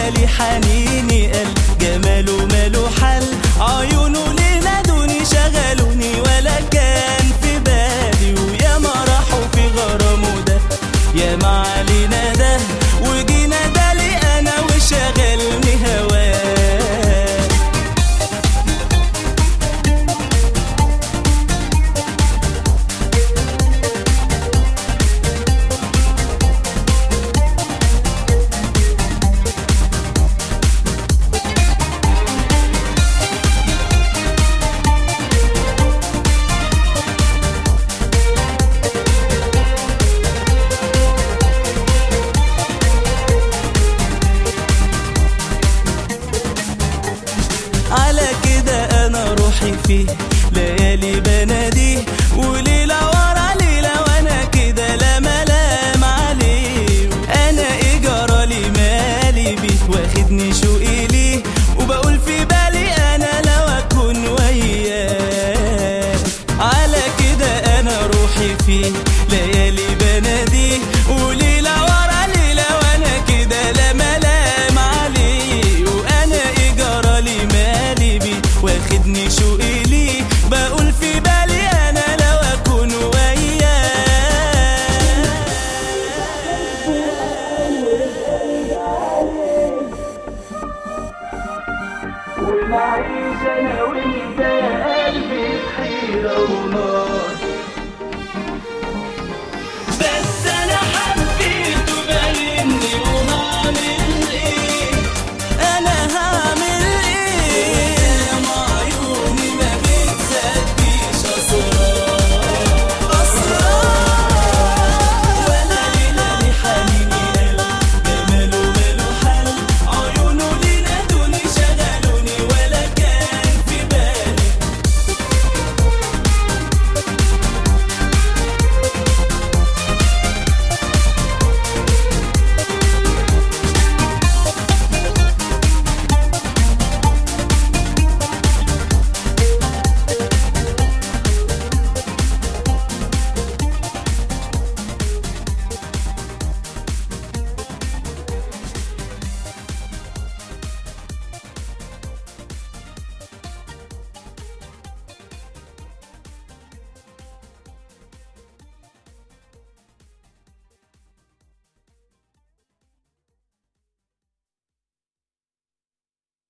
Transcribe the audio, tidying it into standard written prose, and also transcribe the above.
بالي حنيني قال جماله ماله حل عيونه اللي نادوني شغلوني ولا كان في بالي ويا ما راحوا في غرامه ده يا ما علينا ده وجينا ده لي انا وشغلني هواه. على كده انا روحي فيه ليالي بناديه وليلة ورا ليلة وانا كده لا ملام عليه. انا ايه جرالي مالي بيه واخدني شوقي ليه وبقول في بالي انا لو اكون وياه. على كده انا روحي فيه ليالي بناديه وليلة ورا ليلة وانا كده لا ملام عليه. وانا ايه جرالي مالي بيه واخدني شوقي ليه بقول في بالي انا لو اكون وياه. ونعيش انا